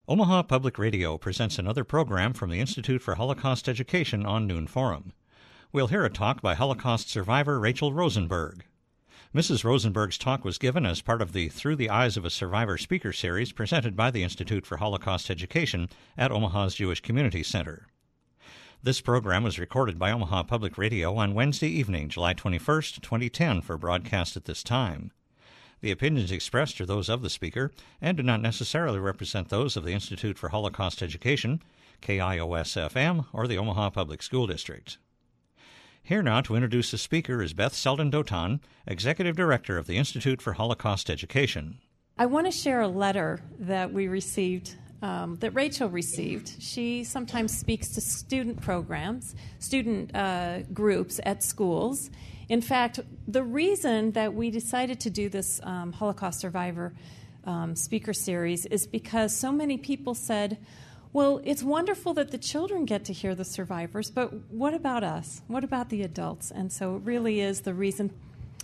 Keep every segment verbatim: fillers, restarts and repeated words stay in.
Omaha Public Radio presents another program from the Institute for Holocaust Education on Noon Forum. We'll hear a talk by Holocaust survivor Rachel Rosenberg. Missus Rosenberg's talk was given as part of the Through the Eyes of a Survivor speaker series presented by the Institute for Holocaust Education at Omaha's Jewish Community Center. This program was recorded by Omaha Public Radio on Wednesday evening, July twenty-first, twenty ten, for broadcast at this time. The opinions expressed are those of the speaker and do not necessarily represent those of the Institute for Holocaust Education, K I O S F M, or the Omaha Public School District. Here now to introduce the speaker is Beth Selden-Dotan, Executive Director of the Institute for Holocaust Education. I want to share a letter that we received, um, that Rachel received. She sometimes speaks to student programs, student uh, groups at schools. In fact, the reason that we decided to do this um, Holocaust survivor um, speaker series is because so many people said, well, it's wonderful that the children get to hear the survivors, but what about us? What about the adults? And so it really is the reason.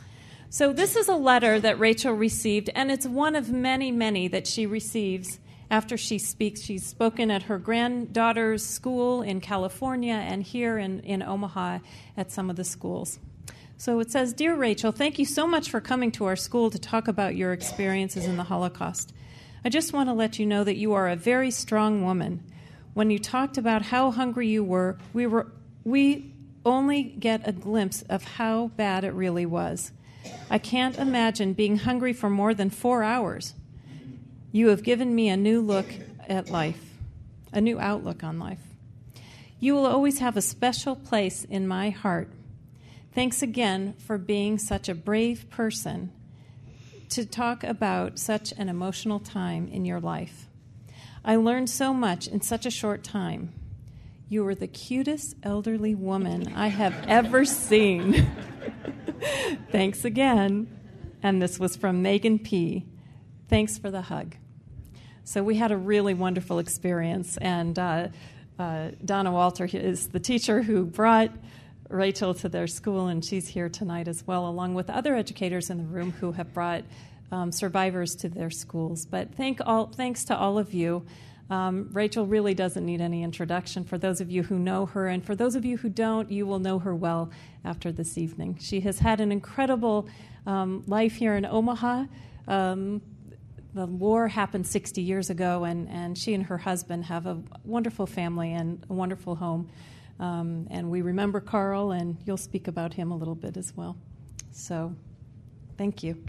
So this is a letter that Rachel received, and it's one of many, many that she receives after she speaks. She's spoken at her granddaughter's school in California and here in, in Omaha at some of the schools. So it says, Dear Rachel, thank you so much for coming to our school to talk about your experiences in the Holocaust. I just want to let you know that you are a very strong woman. When you talked about how hungry you were, we were we only get a glimpse of how bad it really was. I can't imagine being hungry for more than four hours. You have given me a new look at life, a new outlook on life. You will always have a special place in my heart. Thanks again for being such a brave person to talk about such an emotional time in your life. I learned so much in such a short time. You were the cutest elderly woman I have ever seen. Thanks again. And this was from Megan P. Thanks for the hug. So we had a really wonderful experience. And uh, uh, Donna Walter is the teacher who brought Rachel to their school, and she's here tonight as well, along with other educators in the room who have brought um, survivors to their schools. But thank all, thanks to all of you. Um, Rachel really doesn't need any introduction. For those of you who know her, and for those of you who don't, you will know her well after this evening. She has had an incredible um, life here in Omaha. Um, the war happened sixty years ago, and, and she and her husband have a wonderful family and a wonderful home. Um, and we remember Carl, and you'll speak about him a little bit as well. So, thank you.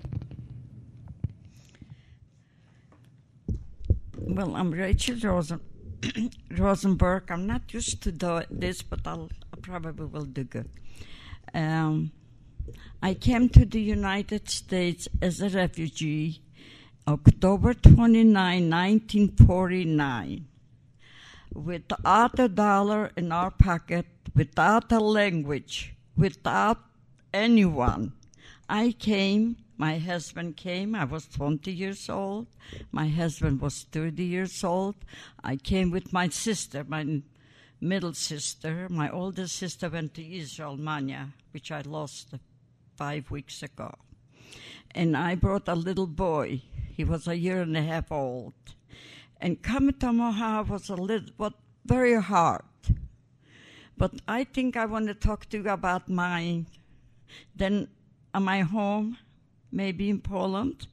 Well, I'm Rachel Rosen- Rosenberg. I'm not used to do this, but I'll, I probably will do good. Um, I came to the United States as a refugee October twenty-ninth, nineteen forty-nine. Without a dollar in our pocket, without a language, without anyone. I came, my husband came, I was twenty years old. My husband was thirty years old. I came with my sister, my middle sister. My older sister went to Israel, Manya, which I lost five weeks ago. And I brought a little boy. He was a year and a half old. And coming to Omaha was a little, was very hard. But I think I want to talk to you about mine. Then, am my home, maybe in Poland.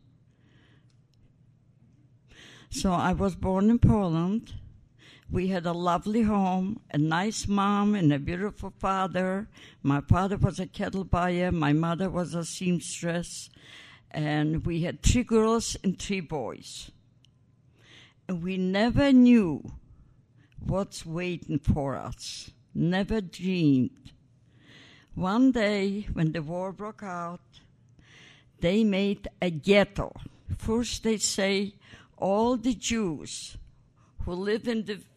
So I was born in Poland. We had a lovely home, a nice mom and a beautiful father. My father was a cattle buyer. My mother was a seamstress. And we had three girls and three boys. We never knew what's waiting for us, never dreamed. One day, when the war broke out, they made a ghetto. First they say all the Jews who live in the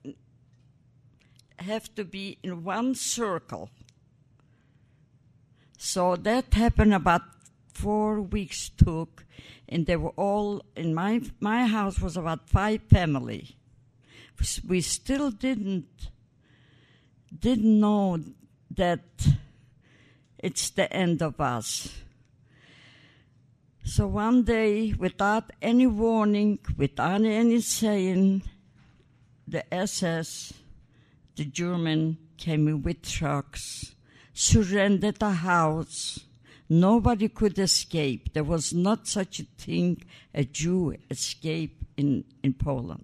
have to be in one circle. So that happened about four weeks took, and they were all, in my my house was about five family. We still didn't didn't know that it's the end of us. So one day, without any warning, without any saying, the S S, the German, came in with trucks, surrendered the house. Nobody could escape. There was not such a thing, a Jew escape in, in Poland.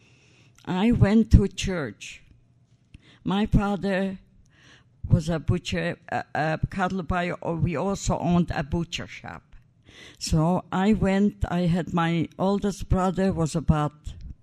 I went to church. My father was a butcher, a, a cattle buyer, or we also owned a butcher shop. So I went, I had my oldest brother was about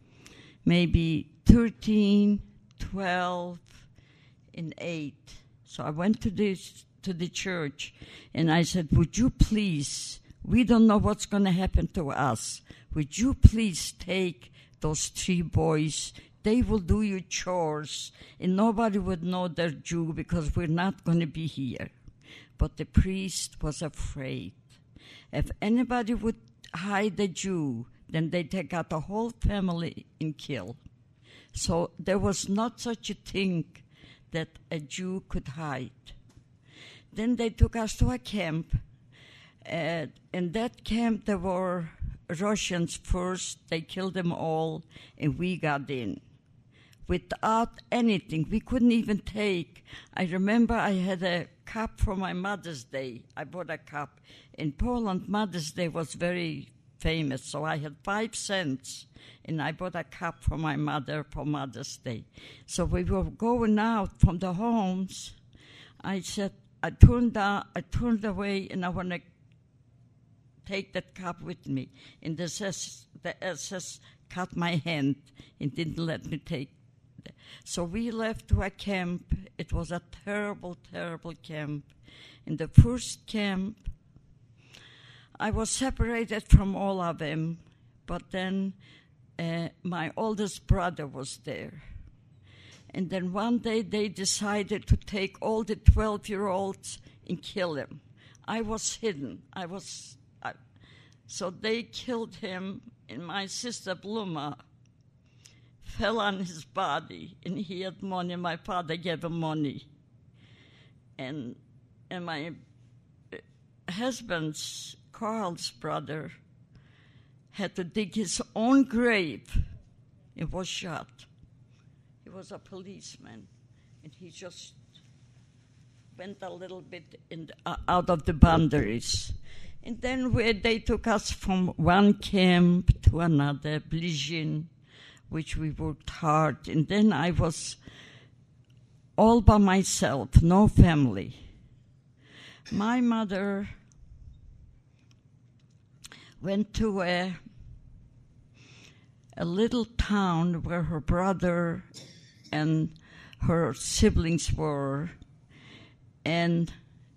maybe thirteen, twelve, and eight. So I went to this to the church, and I said, would you please, we don't know what's going to happen to us. Would you please take those three boys? They will do your chores, and nobody would know they're Jew because we're not going to be here. But the priest was afraid. If anybody would hide a Jew, then they take out the whole family and kill. So there was not such a thing that a Jew could hide. Then they took us to a camp. Uh, in that camp, there were Russians first. They killed them all, and we got in. Without anything, we couldn't even take. I remember I had a cup for my Mother's Day. I bought a cup. In Poland, Mother's Day was very famous, so I had five cents, and I bought a cup for my mother for Mother's Day. So we were going out from the homes. I said, I turned down, I turned away, and I want to take that cup with me. And the S S, the S S cut my hand and didn't let me take it. So we left to a camp. It was a terrible, terrible camp. In the first camp, I was separated from all of them, but then uh, my oldest brother was there. And then one day they decided to take all the twelve-year-olds and kill him. I was hidden. I was, I, so they killed him, and my sister Bluma fell on his body, and he had money. My father gave him money. And, and my husband's, Carl's brother, had to dig his own grave. He was shot. He was a policeman, and he just went a little bit in the, uh, out of the boundaries. And then where they took us from one camp to another, Blizhin, which we worked hard. And then I was all by myself, no family. My mother went to a, a little town where her brother and her siblings were, and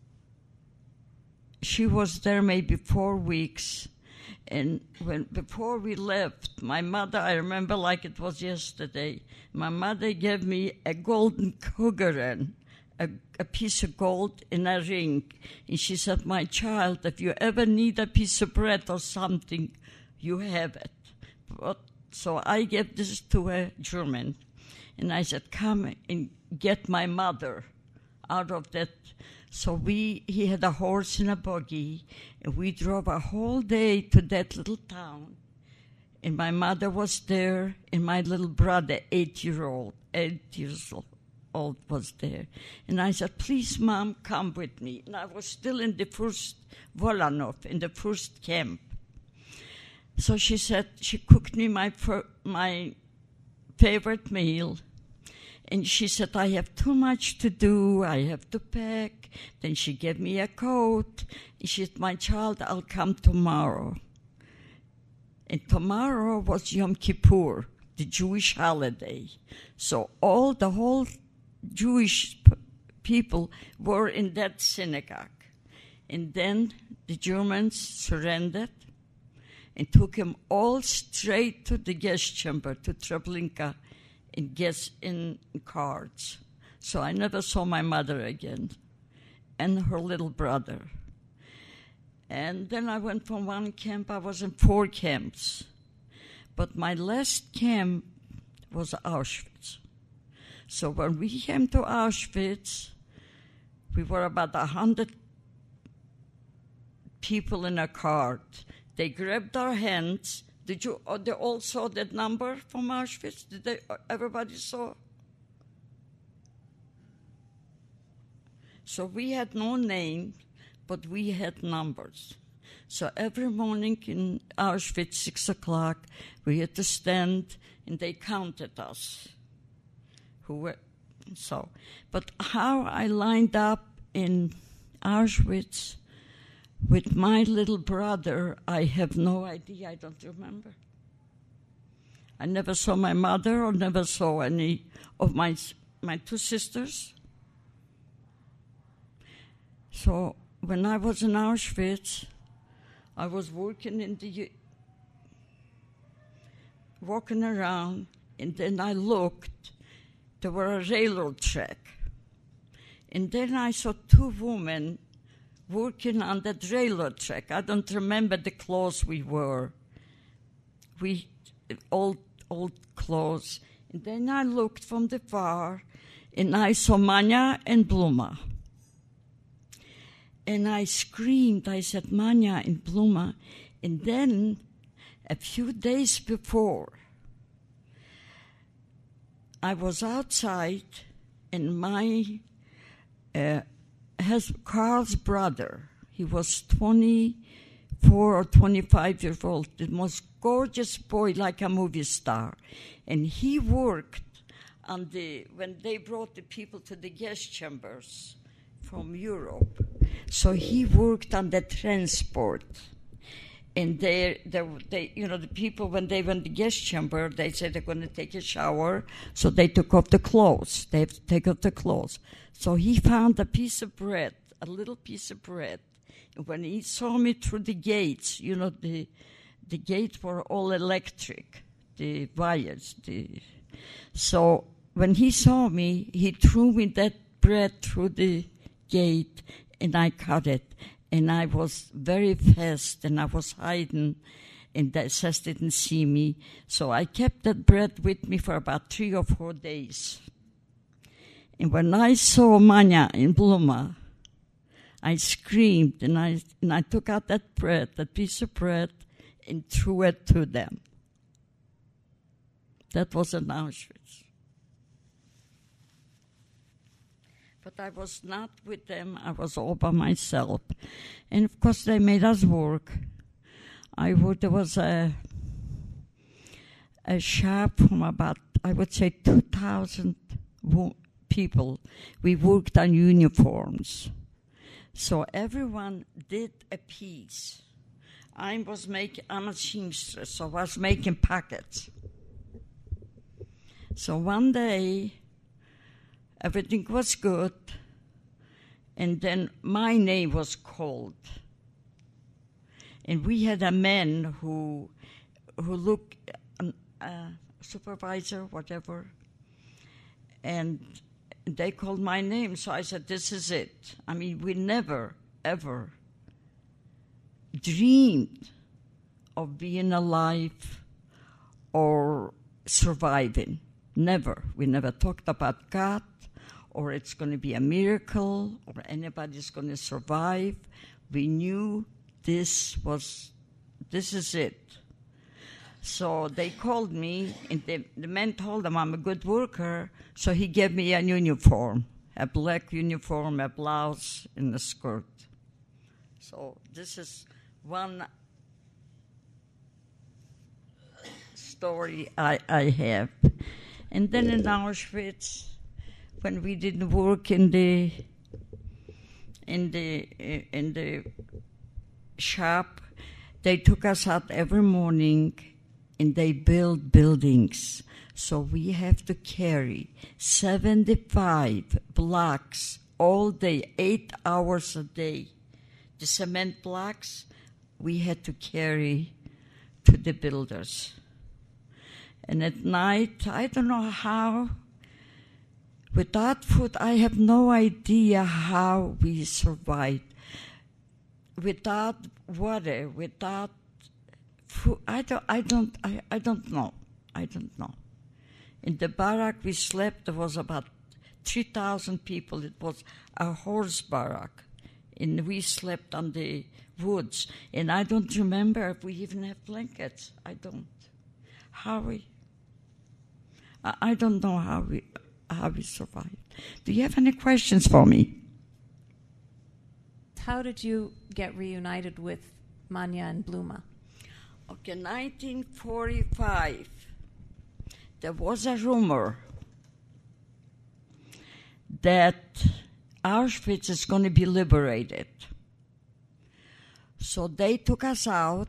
she was there maybe four weeks. And when before we left, my mother, I remember like it was yesterday, my mother gave me a golden kugeln, a, a piece of gold in a ring. And she said, my child, if you ever need a piece of bread or something, you have it. But, so I gave this to a German. And I said, come and get my mother out of that. So we, he had a horse and a buggy, and we drove a whole day to that little town. And my mother was there, and my little brother, eight-year-old, eight years old, was there. And I said, please, Mom, come with me. And I was still in the first Volanov, in the first camp. So she said, she cooked me my fir- my favorite meal. And she said, I have too much to do. I have to pack. Then she gave me a coat. And she said, my child, I'll come tomorrow. And tomorrow was Yom Kippur, the Jewish holiday. So all the whole Jewish p- people were in that synagogue. And then the Germans surrendered and took him all straight to the guest chamber, to Treblinka, and guests in cards. So I never saw my mother again, and her little brother. And then I went from one camp, I was in four camps. But my last camp was Auschwitz. So when we came to Auschwitz, we were about a hundred people in a cart. They grabbed our hands. Did you, oh, they all saw that number from Auschwitz? Did they, everybody saw? So we had no name, but we had numbers. So every morning in Auschwitz, six o'clock, we had to stand, and they counted us. Who were so? But how I lined up in Auschwitz with my little brother, I have no idea. I don't remember. I never saw my mother or never saw any of my my two sisters. So when I was in Auschwitz, I was working in the, walking around, and then I looked. There were a railroad track. And then I saw two women working on that railroad track. I don't remember the clothes we wore. We, old, old clothes. And then I looked from the far, and I saw Manya and Bluma. And I screamed. I said, Manya and Bluma. And then, a few days before, I was outside, and my uh, has Carl's brother, he was twenty-four or twenty-five years old, the most gorgeous boy, like a movie star. And he worked on the, when they brought the people to the gas chambers from Europe. So he worked on the transport. And they, they, they, you know, the people, when they went to the gas chamber, they said they're going to take a shower, so they took off the clothes. They have to take off the clothes. So he found a piece of bread, a little piece of bread. And when he saw me through the gates, you know, the the gates were all electric, the wires. The, so when he saw me, he threw me that bread through the gate, and I cut it. And I was very fast, and I was hiding, and the S S didn't see me. So I kept that bread with me for about three or four days. And when I saw Manya and Bluma, I screamed, and I and I took out that bread, that piece of bread, and threw it to them. That was in Auschwitz. But I was not with them. I was all by myself. And, of course, they made us work. I would, there was a, a shop from about, I would say, two thousand wo- people. We worked on uniforms. So everyone did a piece. I was making, I'm a seamstress, so I was making pockets. So one day, everything was good, and then my name was called. And we had a man who who looked, um, uh, supervisor, whatever, and they called my name, so I said, this is it. I mean, we never, ever dreamed of being alive or surviving. Never. We never talked about God, or it's going to be a miracle, or anybody's going to survive. We knew this was, this is it. So they called me, and the, the man told them I'm a good worker, so he gave me a uniform, a black uniform, a blouse, and a skirt. So this is one story I, I have. And then in Auschwitz, when we didn't work in the in the in the shop, they took us out every morning, and they built buildings. So we have to carry seventy-five blocks all day, eight hours a day. The cement blocks we had to carry to the builders. And at night, I don't know how, without food, I have no idea how we survived. Without water, without food, I don't, I don't, I, I don't know. I don't know. In the barrack we slept, there was about three thousand people. It was a horse barrack. and we slept on the woods. And I don't remember if we even have blankets. I don't. How we? I, I don't know how we how we survived. Do you have any questions for me? How did you get reunited with Manya and Bluma? Okay, nineteen forty-five. There was a rumor that Auschwitz is going to be liberated. So they took us out,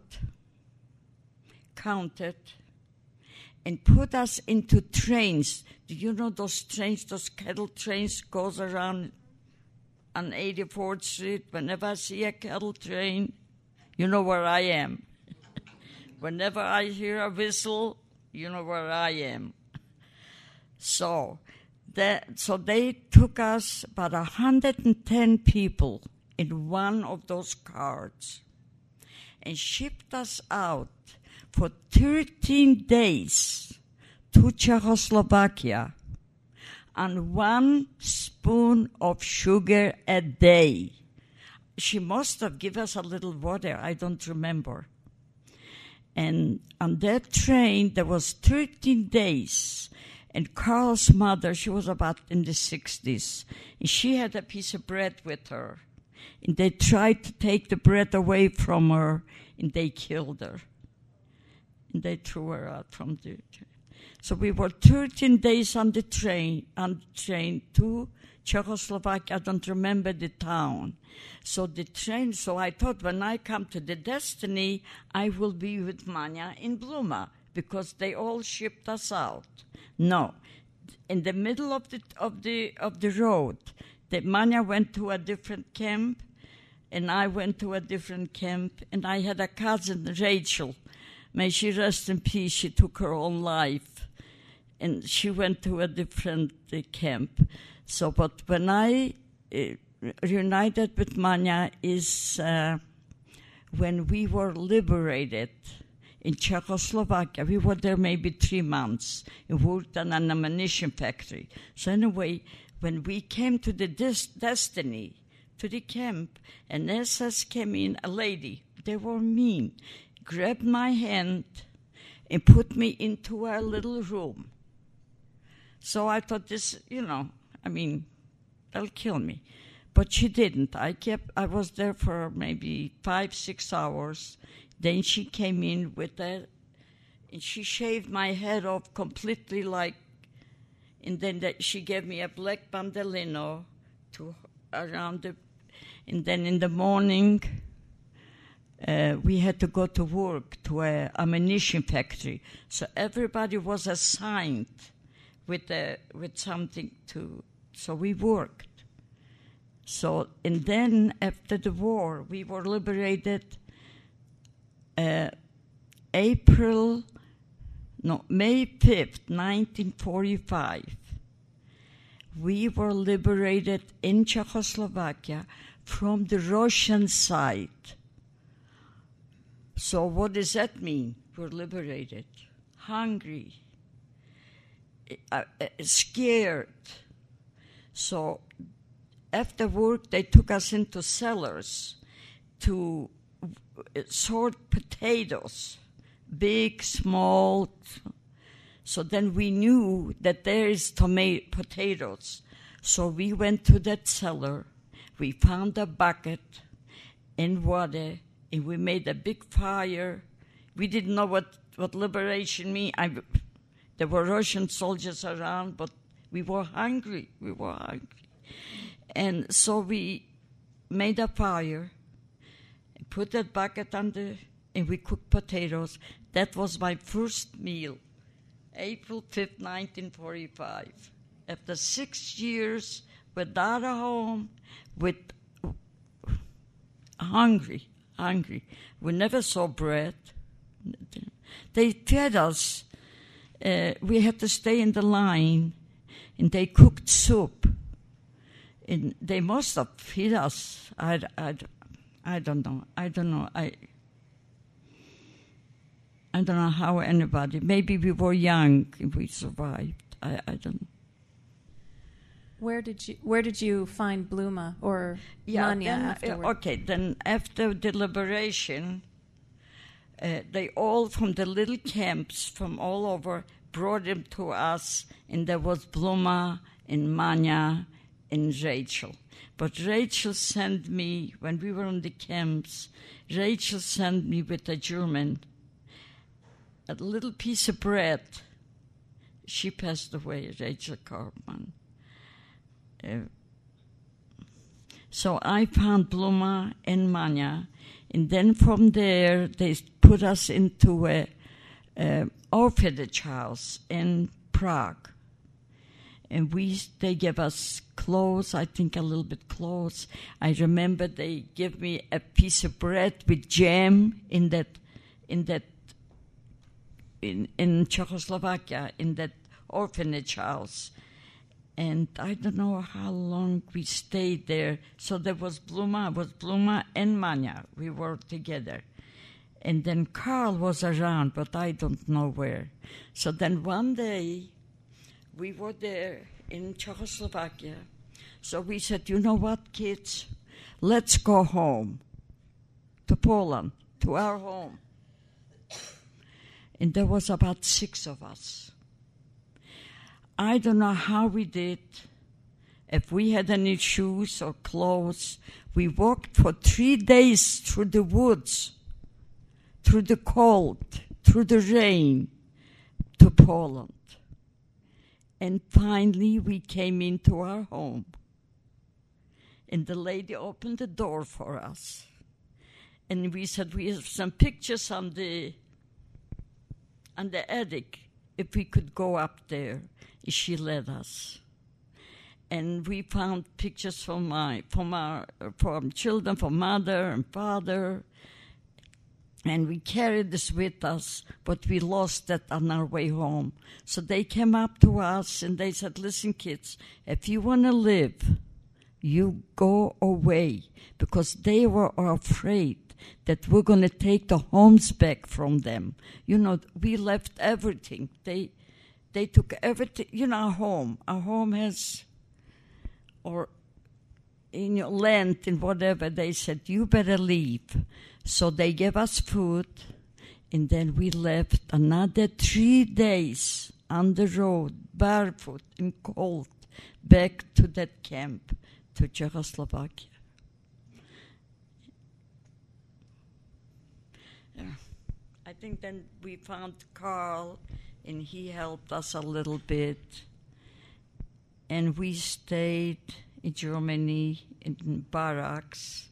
counted, and put us into trains. Do you know those trains, those cattle trains goes around on eighty-fourth Street? Whenever I see a cattle train, you know where I am. Whenever I hear a whistle, you know where I am. So, that, so they took us, about one hundred ten people, in one of those cars and shipped us out for thirteen days to Czechoslovakia on one spoon of sugar a day. She must have given us a little water, I don't remember. And on that train, there was thirteen days. And Carl's mother, she was about in the sixties, and she had a piece of bread with her. And they tried to take the bread away from her, and they killed her. And they threw her out from the train. So we were thirteen days on the train, on the train to Czechoslovakia. I don't remember the town. So the train, so I thought when I come to the Destiny, I will be with Manya in Bluma, because they all shipped us out. No. In the middle of the of the of the road, the Manya went to a different camp, and I went to a different camp, and I had a cousin, Rachel. May she rest in peace. She took her own life, and she went to a different uh, camp. So, but when I uh, reunited with Manya is uh, when we were liberated in Czechoslovakia. We were there maybe three months and worked on an ammunition factory. So anyway, when we came to the des- Destiny, to the camp, an S S came in, a lady, they were mean, grabbed my hand and put me into a little room. So I thought this, you know, I mean, they'll kill me. But she didn't. I kept, I was there for maybe five, six hours. Then she came in with a, and she shaved my head off completely like, and then the, she gave me a black bandolino to around the, and then in the morning, uh, we had to go to work to a ammunition factory. So everybody was assigned with a, with something to, so we worked. So, and then after the war, we were liberated uh, April, no, May fifth, nineteen forty-five. We were liberated in Czechoslovakia from the Russian side. So what does that mean? We're liberated, hungry, uh, uh, scared. So after work, they took us into cellars to sort potatoes, big, small. So then we knew that there is tomato potatoes. So we went to that cellar. We found a bucket and water, and we made a big fire. We didn't know what, what liberation meant. I, there were Russian soldiers around, but we were hungry. We were hungry. And so we made a fire, put that bucket under, and we cooked potatoes. That was my first meal, April fifth, nineteen forty-five. After six years without a home, with hungry, hungry. We never saw bread. They fed us. Uh, we had to stay in the line, and they cooked soup. And they must have fed us. I, I, I don't know. I don't know. I, I don't know how anybody. Maybe we were young and we survived. I, I don't know. Where did you Where did you find Bluma or Yeah, Manya then, uh, afterward? okay, then after the liberation, uh, they all from the little camps from all over brought him to us, and there was Bluma and Manya and Rachel. But Rachel sent me, when we were in the camps, Rachel sent me with a German a little piece of bread. She passed away, Rachel Cartman. Uh, so I found Bluma and Manya, and then from there they put us into a, a orphanage house in Prague. And we, they gave us clothes, I think a little bit clothes. I remember they gave me a piece of bread with jam in that, in that, in, in Czechoslovakia, in that orphanage house. And I don't know how long we stayed there. So there was Bluma, was Bluma and Manya. We were together. And then Carl was around, but I don't know where. So then one day, we were there in Czechoslovakia. So we said, you know what, kids? Let's go home to Poland, to our home. And there was about six of us. I don't know how we did. If we had any shoes or clothes, we walked for three days through the woods, through the cold, through the rain, to Poland. And finally, we came into our home. And the lady opened the door for us. And we said, we have some pictures on the, on the attic, if we could go up there. She let us. And we found pictures from my, from our, from children, from mother and father. And we carried this with us, but we lost that on our way home. So they came up to us and they said, listen, kids, if you want to live, you go away. Because they were afraid that we're going to take the homes back from them. You know, we left everything. They they took everything, you know, our home. Our home has, or in your land and whatever, they said, you better leave. So they gave us food, and then we left another three days on the road, barefoot and cold, back to that camp, to Czechoslovakia. Yeah. I think then we found Carl, and he helped us a little bit. And we stayed in Germany, in barracks.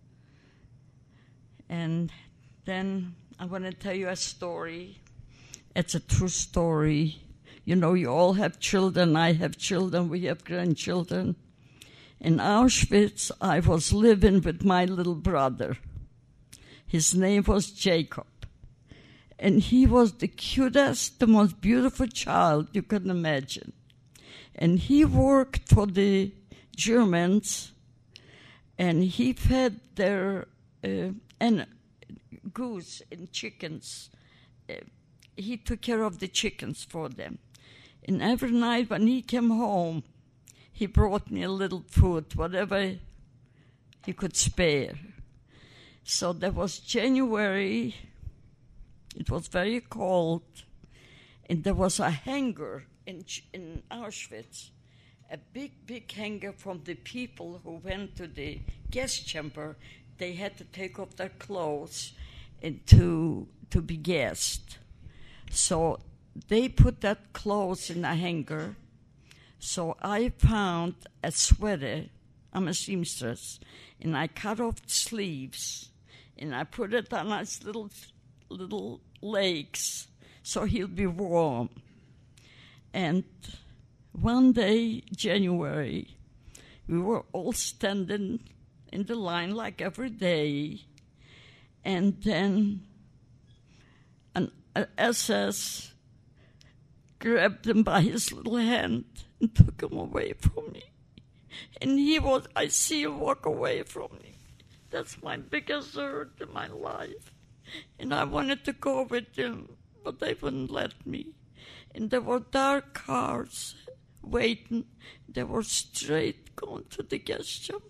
And then I want to tell you a story. It's a true story. You know, you all have children. I have children. We have grandchildren. In Auschwitz, I was living with my little brother. His name was Jacob. And he was the cutest, the most beautiful child you can imagine. And he worked for the Germans, and he fed their uh, and goose and chickens. Uh, he took care of the chickens for them. And every night when he came home, he brought me a little food, whatever he could spare. So there was January. It was very cold, and there was a hangar in, in Auschwitz, a big, big hangar from the people who went to the gas chamber. They had to take off their clothes and to to be gassed. So they put that clothes in a hanger. So I found a sweater. I'm a seamstress, and I cut off the sleeves, and I put it on his little little legs so he'll be warm. And one day, January, we were all standing in the line like every day, and then an S S grabbed him by his little hand and took him away from me. And he was, I see him walk away from me. That's my biggest hurt in my life. And I wanted to go with him, but they wouldn't let me. And there were dark cars waiting. They were straight going to the gas chamber.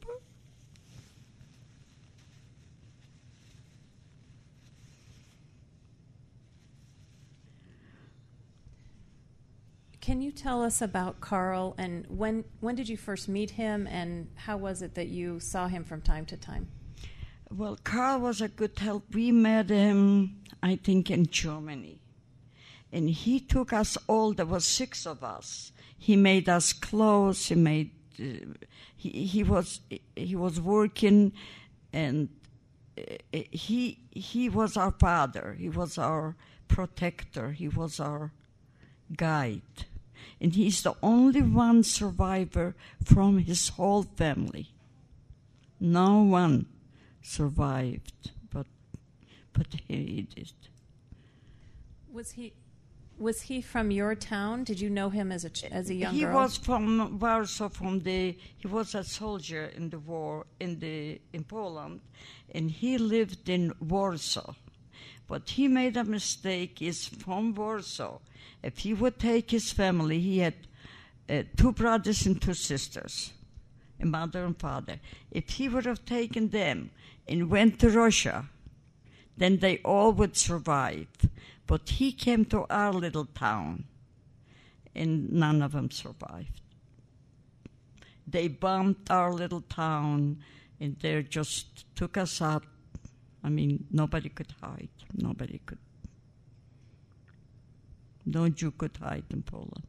Can you tell us about Carl, and when when did you first meet him, and how was it that you saw him from time to time? Well, Carl was a good help. We met him, I think, in Germany. And he took us all, there were six of us. He made us clothes, he made, uh, he, he was he was working, and uh, he he was our father, he was our protector, he was our guide. And he's the only one survivor from his whole family. No one survived, but but he did. Was he was he from your town? Did you know him as a ch- as a young he girl? He was from Warsaw. From the he was a soldier in the war in the in Poland, and he lived in Warsaw. But he made a mistake. He's from Warsaw. If he would take his family, he had uh, two brothers and two sisters, a mother and father. If he would have taken them and went to Russia, then they all would survive. But he came to our little town, and none of them survived. They bombed our little town, and they just took us out. I mean, nobody could hide. Nobody could. No Jew could hide in Poland.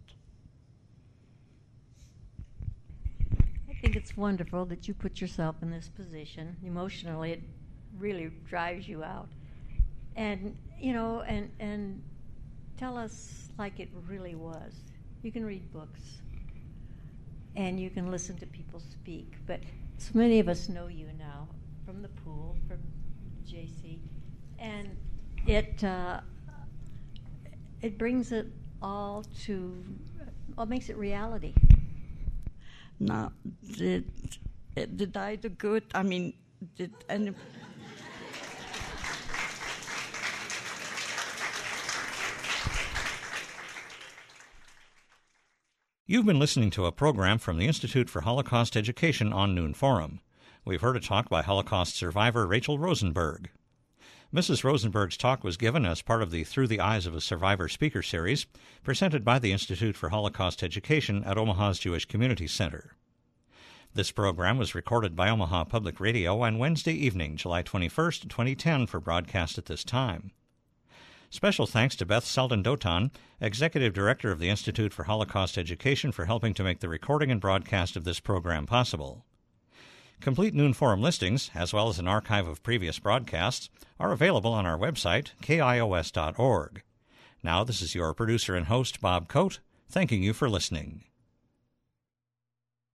I think it's wonderful that you put yourself in this position. Emotionally, it really drives you out. And, you know, and, and tell us like it really was. You can read books, and you can listen to people speak, but so many of us know you now from the pool, from J C, and it uh, it brings it all to, well, makes it reality. Now, did did I do good? I mean, did any? You've been listening to a program from the Institute for Holocaust Education on Noon Forum. We've heard a talk by Holocaust survivor Rachel Rosenberg. Missus Rosenberg's talk was given as part of the Through the Eyes of a Survivor speaker series presented by the Institute for Holocaust Education at Omaha's Jewish Community Center. This program was recorded by Omaha Public Radio on Wednesday evening, July twenty-first, twenty ten, for broadcast at this time. Special thanks to Beth Selden-Dotan, Executive Director of the Institute for Holocaust Education, for helping to make the recording and broadcast of this program possible. Complete Noon Forum listings, as well as an archive of previous broadcasts, are available on our website, K I O S dot org. Now, this is your producer and host, Bob Coate, thanking you for listening.